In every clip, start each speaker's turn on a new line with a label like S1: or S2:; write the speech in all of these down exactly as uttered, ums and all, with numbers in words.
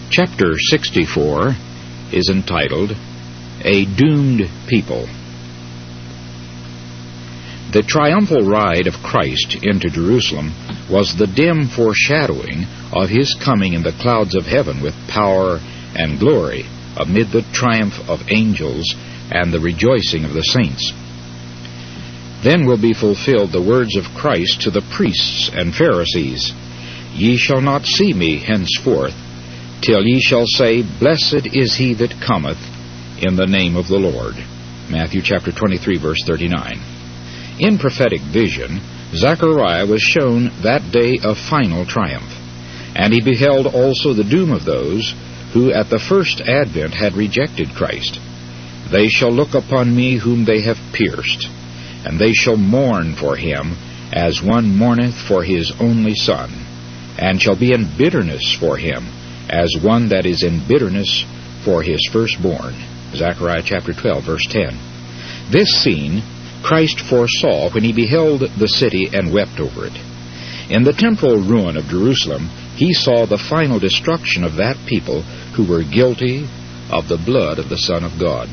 S1: Chapter sixty-four is entitled, A Doomed People. The triumphal ride of Christ into Jerusalem was the dim foreshadowing of His coming in the clouds of heaven with power and glory amid the triumph of angels and the rejoicing of the saints. Then will be fulfilled the words of Christ to the priests and Pharisees, Ye shall not see me henceforth, till ye shall say, Blessed is he that cometh in the name of the Lord. Matthew chapter twenty-three, verse thirty-nine. In prophetic vision, Zechariah was shown that day of final triumph, and he beheld also the doom of those who at the first advent had rejected Christ. They shall look upon me whom they have pierced, and they shall mourn for him as one mourneth for his only son, and shall be in bitterness for him as one that is in bitterness for his firstborn. Zechariah chapter twelve, verse ten. This scene Christ foresaw when he beheld the city and wept over it. In the temporal ruin of Jerusalem, he saw the final destruction of that people who were guilty of the blood of the Son of God.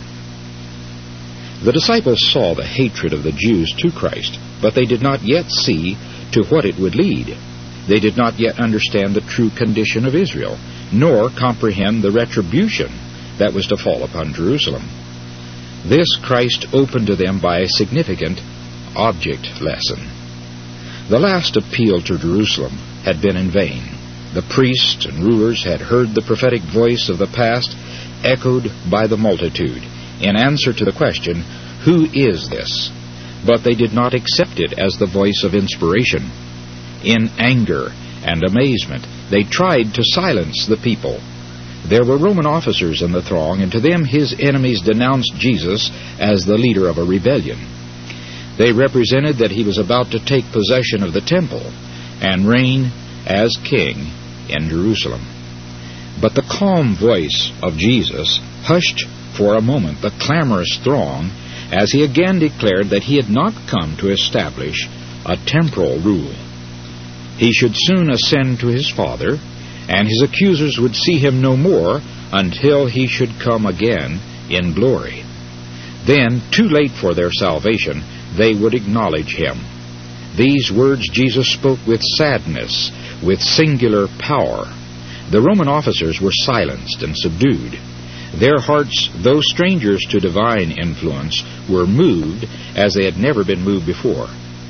S1: The disciples saw the hatred of the Jews to Christ, but they did not yet see to what it would lead. They did not yet understand the true condition of Israel, nor comprehend the retribution that was to fall upon Jerusalem. This Christ opened to them by a significant object lesson. The last appeal to Jerusalem had been in vain. The priests and rulers had heard the prophetic voice of the past echoed by the multitude in answer to the question, Who is this? But they did not accept it as the voice of inspiration. In anger and amazement, they tried to silence the people. There were Roman officers in the throng, and to them his enemies denounced Jesus as the leader of a rebellion. They represented that he was about to take possession of the temple and reign as king in Jerusalem. But the calm voice of Jesus hushed for a moment the clamorous throng as he again declared that he had not come to establish a temporal rule. He should soon ascend to his Father, and his accusers would see him no more until he should come again in glory. Then, too late for their salvation, they would acknowledge him. These words Jesus spoke with sadness, with singular power. The Roman officers were silenced and subdued. Their hearts, though strangers to divine influence, were moved as they had never been moved before.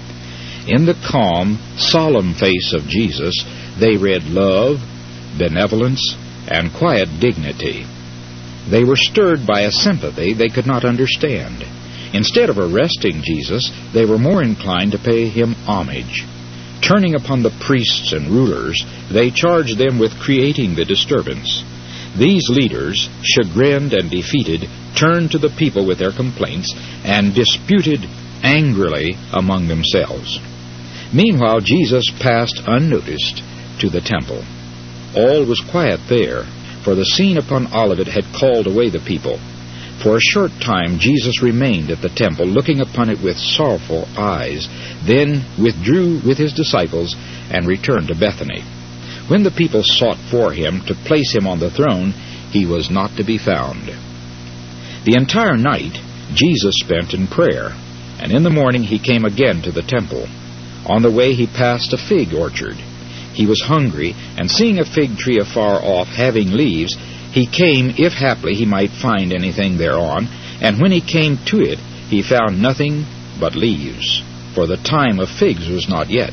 S1: In the calm, solemn face of Jesus, they read love, benevolence, and quiet dignity. They were stirred by a sympathy they could not understand. Instead of arresting Jesus, they were more inclined to pay him homage. Turning upon the priests and rulers, they charged them with creating the disturbance. These leaders, chagrined and defeated, turned to the people with their complaints and disputed angrily among themselves. Meanwhile, Jesus passed unnoticed to the temple. All was quiet there, for the scene upon Olivet had called away the people. For a short time Jesus remained at the temple, looking upon it with sorrowful eyes, then withdrew with his disciples and returned to Bethany. When the people sought for him to place him on the throne, he was not to be found. The entire night Jesus spent in prayer, and in the morning he came again to the temple. On the way he passed a fig orchard. He was hungry, and seeing a fig tree afar off having leaves, he came, if haply he might find anything thereon, and when he came to it, he found nothing but leaves, for the time of figs was not yet.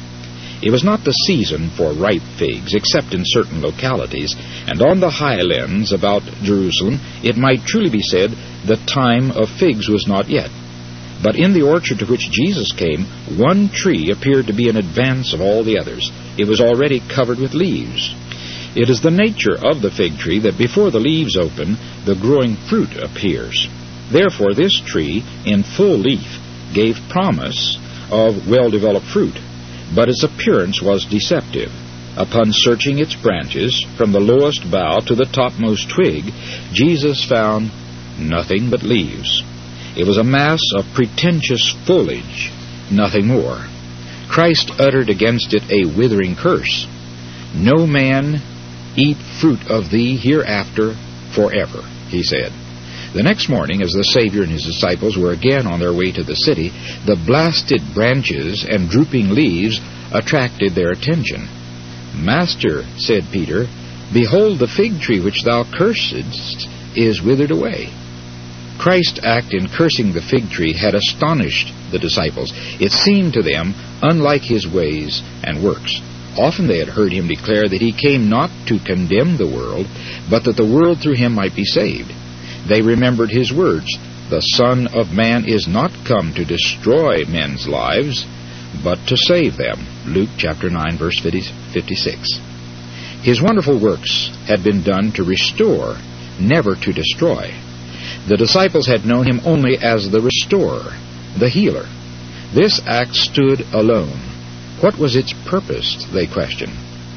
S1: It was not the season for ripe figs, except in certain localities, and on the highlands about Jerusalem it might truly be said, the time of figs was not yet. But in the orchard to which Jesus came, one tree appeared to be in advance of all the others. It was already covered with leaves. It is the nature of the fig tree that before the leaves open, the growing fruit appears. Therefore this tree, in full leaf, gave promise of well-developed fruit, but its appearance was deceptive. Upon searching its branches, from the lowest bough to the topmost twig, Jesus found nothing but leaves. It was a mass of pretentious foliage, nothing more. Christ uttered against it a withering curse. No man eat fruit of thee hereafter forever, he said. The next morning, as the Savior and his disciples were again on their way to the city, the blasted branches and drooping leaves attracted their attention. Master, said Peter, behold, the fig tree which thou cursedst is withered away. Christ's act in cursing the fig tree had astonished the disciples. It seemed to them unlike his ways and works. Often they had heard him declare that he came not to condemn the world, but that the world through him might be saved. They remembered his words, the Son of Man is not come to destroy men's lives, but to save them. Luke chapter nine, verse fifty-six. His wonderful works had been done to restore, never to destroy. The disciples had known him only as the restorer, the healer. This act stood alone. What was its purpose, they questioned.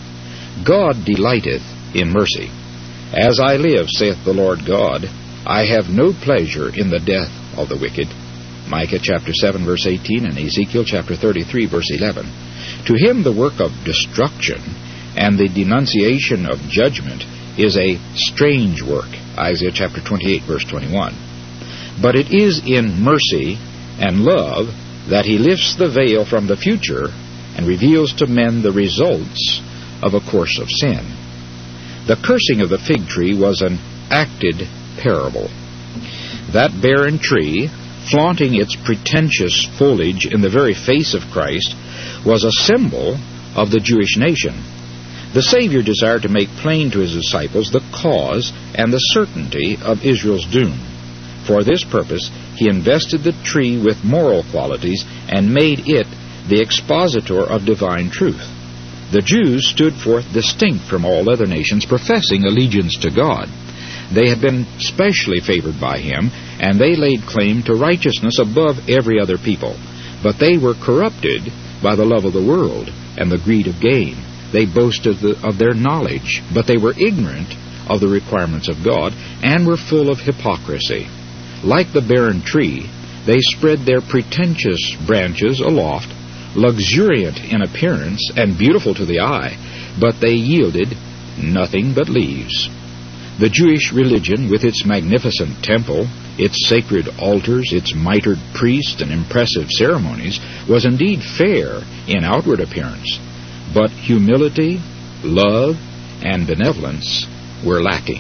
S1: God delighteth in mercy. As I live, saith the Lord God, I have no pleasure in the death of the wicked. Micah chapter seven, verse eighteen, and Ezekiel chapter thirty-three, verse eleven. To him the work of destruction and the denunciation of judgment is a strange work. Isaiah chapter twenty-eight, verse twenty-one. But it is in mercy and love that he lifts the veil from the future and reveals to men the results of a course of sin. The cursing of the fig tree was an acted parable. That barren tree, flaunting its pretentious foliage in the very face of Christ, was a symbol of the Jewish nation. The Savior desired to make plain to his disciples the cause and the certainty of Israel's doom. For this purpose, he invested the tree with moral qualities and made it the expositor of divine truth. The Jews stood forth distinct from all other nations, professing allegiance to God. They had been specially favored by him, and they laid claim to righteousness above every other people. But they were corrupted by the love of the world and the greed of gain. They boasted of their knowledge, but they were ignorant of the requirements of God and were full of hypocrisy. Like the barren tree, they spread their pretentious branches aloft, luxuriant in appearance and beautiful to the eye, but they yielded nothing but leaves. The Jewish religion, with its magnificent temple, its sacred altars, its mitred priests, and impressive ceremonies, was indeed fair in outward appearance, but humility, love, and benevolence were lacking.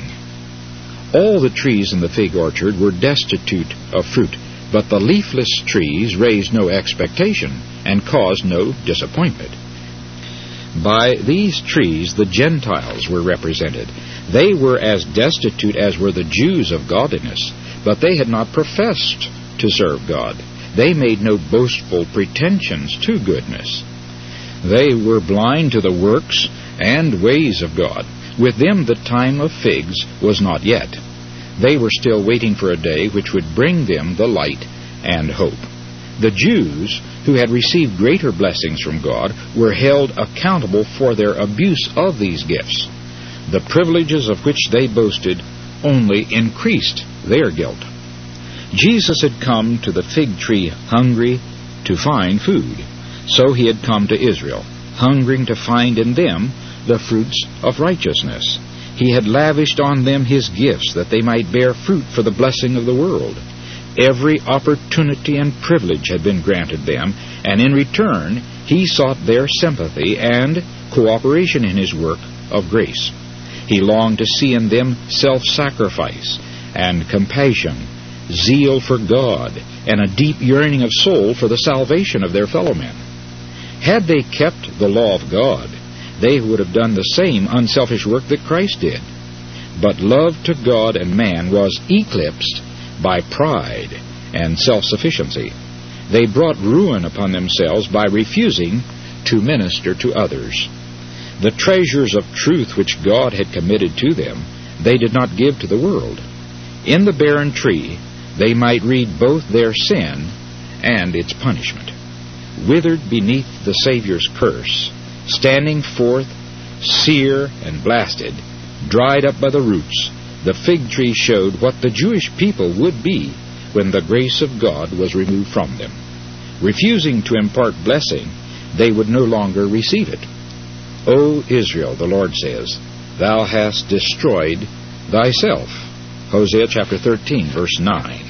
S1: All the trees in the fig orchard were destitute of fruit, but the leafless trees raised no expectation and caused no disappointment. By these trees the Gentiles were represented. They were as destitute as were the Jews of godliness, but they had not professed to serve God. They made no boastful pretensions to goodness. They were blind to the works and ways of God. With them the time of figs was not yet. They were still waiting for a day which would bring them the light and hope. The Jews, who had received greater blessings from God, were held accountable for their abuse of these gifts. The privileges of which they boasted only increased their guilt. Jesus had come to the fig tree hungry to find food. So he had come to Israel, hungering to find in them the fruits of righteousness. He had lavished on them his gifts that they might bear fruit for the blessing of the world. Every opportunity and privilege had been granted them, and in return he sought their sympathy and cooperation in his work of grace. He longed to see in them self-sacrifice and compassion, zeal for God, and a deep yearning of soul for the salvation of their fellow men. Had they kept the law of God, they would have done the same unselfish work that Christ did. But love to God and man was eclipsed by pride and self-sufficiency. They brought ruin upon themselves by refusing to minister to others. The treasures of truth which God had committed to them, they did not give to the world. In the barren tree, they might read both their sin and its punishment. Withered beneath the Savior's curse, standing forth sere and blasted, dried up by the roots, the fig tree showed what the Jewish people would be when the grace of God was removed from them. Refusing to impart blessing, they would no longer receive it. O Israel, the Lord says, thou hast destroyed thyself. Hosea chapter thirteen, verse nine.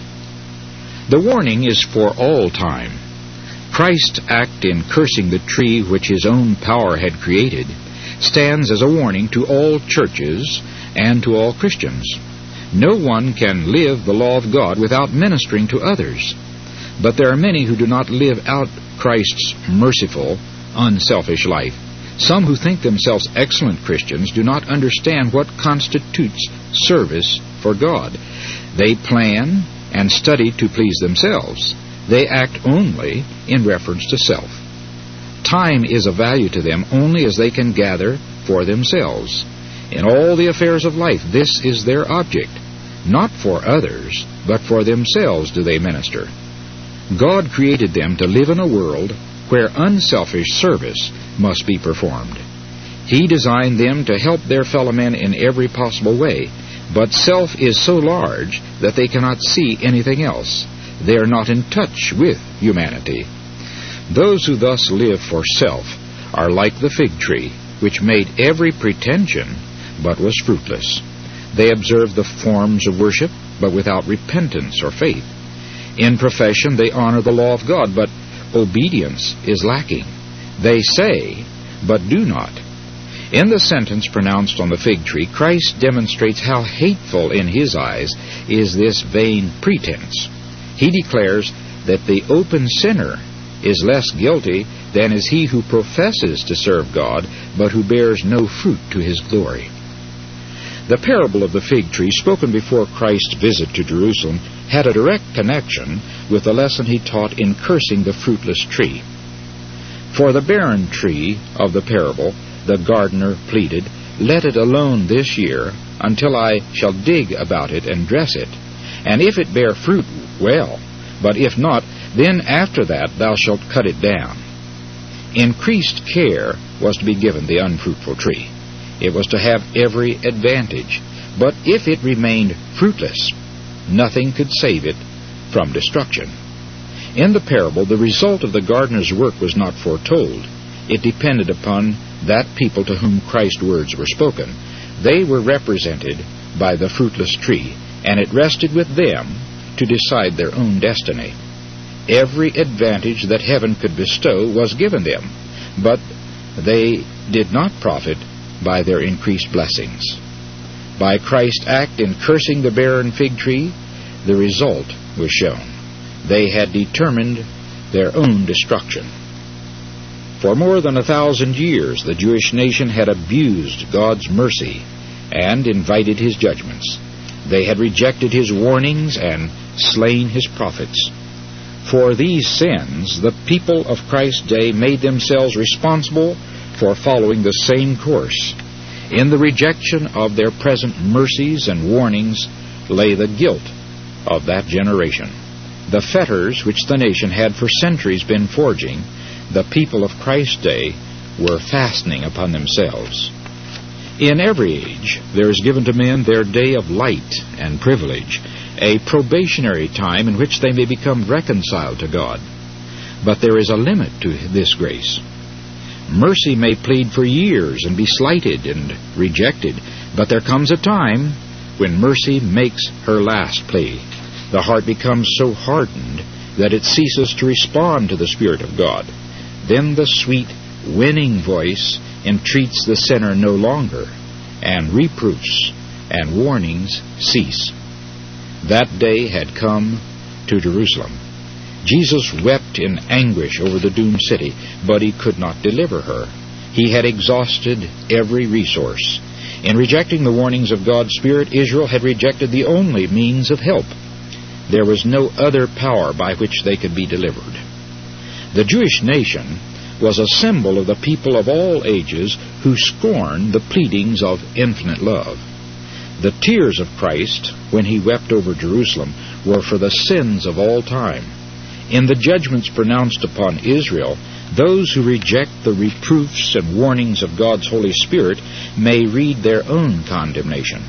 S1: The warning is for all time. Christ's act in cursing the tree which his own power had created stands as a warning to all churches and to all Christians. No one can live the law of God without ministering to others. But there are many who do not live out Christ's merciful, unselfish life. Some who think themselves excellent Christians do not understand what constitutes service for God. They plan and study to please themselves. They act only in reference to self. Time is of value to them only as they can gather for themselves. In all the affairs of life, this is their object. Not for others, but for themselves do they minister. God created them to live in a world where unselfish service must be performed. He designed them to help their fellow men in every possible way, but self is so large that they cannot see anything else. They are not in touch with humanity. Those who thus live for self are like the fig tree, which made every pretension, but was fruitless. They observe the forms of worship, but without repentance or faith. In profession they honor the law of God, but obedience is lacking. They say, but do not. In the sentence pronounced on the fig tree, Christ demonstrates how hateful in his eyes is this vain pretense. He declares that the open sinner is less guilty than is he who professes to serve God, but who bears no fruit to his glory. The parable of the fig tree, spoken before Christ's visit to Jerusalem, had a direct connection with the lesson he taught in cursing the fruitless tree. For the barren tree of the parable, the gardener pleaded, "Let it alone this year, until I shall dig about it and dress it. And if it bear fruit, well, but if not, then after that thou shalt cut it down." Increased care was to be given the unfruitful tree. It was to have every advantage, but if it remained fruitless, nothing could save it from destruction. In the parable, the result of the gardener's work was not foretold. It depended upon that people to whom Christ's words were spoken. They were represented by the fruitless tree, and it rested with them to decide their own destiny. Every advantage that heaven could bestow was given them, but they did not profit by their increased blessings. By Christ's act in cursing the barren fig tree, the result was shown. They had determined their own destruction. For more than a thousand years, the Jewish nation had abused God's mercy and invited his judgments. They had rejected his warnings and slain his prophets. For these sins, the people of Christ's day made themselves responsible for following the same course. In the rejection of their present mercies and warnings lay the guilt of that generation. The fetters which the nation had for centuries been forging, the people of Christ's day were fastening upon themselves. In every age there is given to men their day of light and privilege, a probationary time in which they may become reconciled to God. But there is a limit to this grace. Mercy may plead for years and be slighted and rejected, but there comes a time when mercy makes her last plea. The heart becomes so hardened that it ceases to respond to the Spirit of God. Then the sweet, winning voice entreats the sinner no longer, and reproofs and warnings cease. That day had come to Jerusalem. Jesus wept in anguish over the doomed city, but he could not deliver her. He had exhausted every resource. In rejecting the warnings of God's Spirit, Israel had rejected the only means of help. There was no other power by which they could be delivered. The Jewish nation was a symbol of the people of all ages who scorned the pleadings of infinite love. The tears of Christ, when he wept over Jerusalem, were for the sins of all time. In the judgments pronounced upon Israel, those who reject the reproofs and warnings of God's Holy Spirit may read their own condemnation.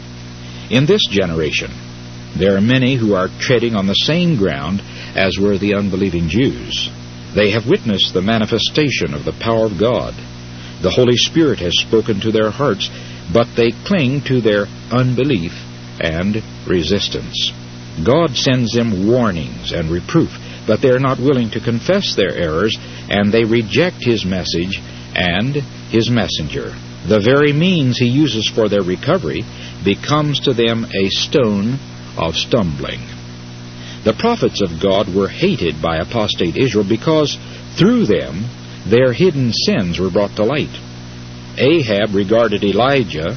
S1: In this generation, there are many who are treading on the same ground as were the unbelieving Jews. They have witnessed the manifestation of the power of God. The Holy Spirit has spoken to their hearts, but they cling to their unbelief and resistance. God sends them warnings and reproof, but they are not willing to confess their errors, and they reject His message and His messenger. The very means He uses for their recovery becomes to them a stone of stumbling. The prophets of God were hated by apostate Israel because through them their hidden sins were brought to light. Ahab regarded Elijah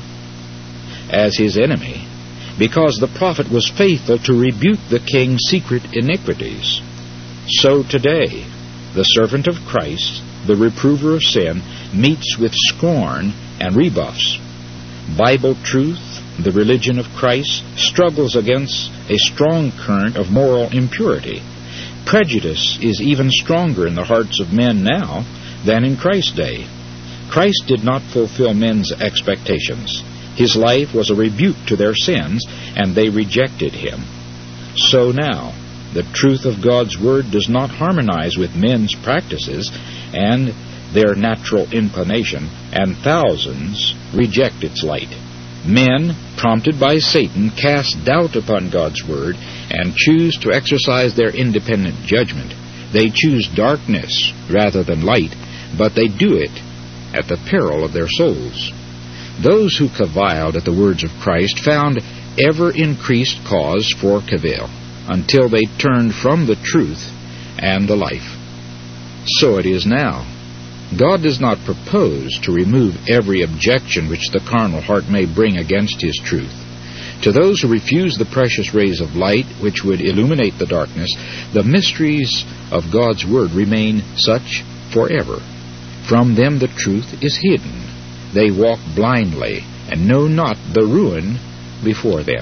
S1: as his enemy because the prophet was faithful to rebuke the king's secret iniquities. So today, the servant of Christ, the reprover of sin, meets with scorn and rebuffs. Bible truth, the religion of Christ, struggles against a strong current of moral impurity. Prejudice is even stronger in the hearts of men now than in Christ's day. Christ did not fulfill men's expectations. His life was a rebuke to their sins, and they rejected Him. So now, the truth of God's Word does not harmonize with men's practices and their natural inclination, and thousands reject its light. Men, prompted by Satan, cast doubt upon God's Word and choose to exercise their independent judgment. They choose darkness rather than light, but they do it at the peril of their souls. Those who caviled at the words of Christ found ever-increased cause for cavil, until they turned from the truth and the life. So it is now. God does not propose to remove every objection which the carnal heart may bring against His truth. To those who refuse the precious rays of light which would illuminate the darkness, the mysteries of God's Word remain such forever. From them the truth is hidden. They walk blindly and know not the ruin before them.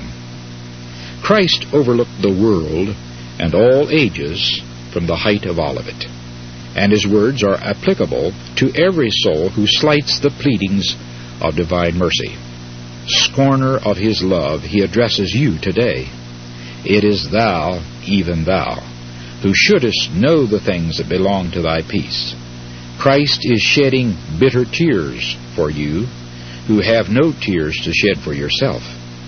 S1: Christ overlooked the world and all ages from the height of Olivet, and His words are applicable to every soul who slights the pleadings of divine mercy. Scorner of His love, He addresses you today. It is thou, even thou, who shouldest know the things that belong to thy peace. Christ is shedding bitter tears for you, who have no tears to shed for yourself.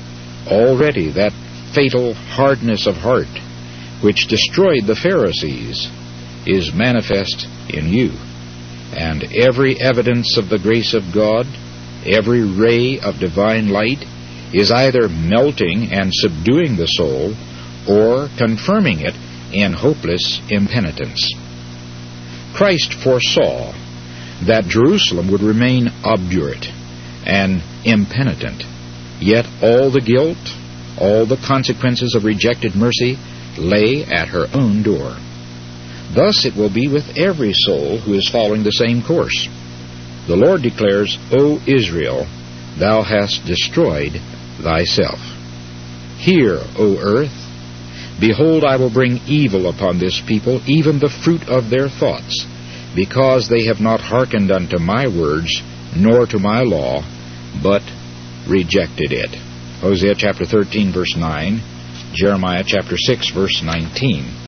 S1: Already that fatal hardness of heart, which destroyed the Pharisees, is manifest in you, and every evidence of the grace of God, every ray of divine light, is either melting and subduing the soul, or confirming it in hopeless impenitence. Christ foresaw that Jerusalem would remain obdurate and impenitent, yet all the guilt, all the consequences of rejected mercy lay at her own door. Thus it will be with every soul who is following the same course. The Lord declares, O Israel, thou hast destroyed thyself. Hear, O earth, behold, I will bring evil upon this people, even the fruit of their thoughts, because they have not hearkened unto my words, nor to my law, but rejected it. Hosea chapter thirteen, verse nine, Jeremiah chapter six, verse nineteen.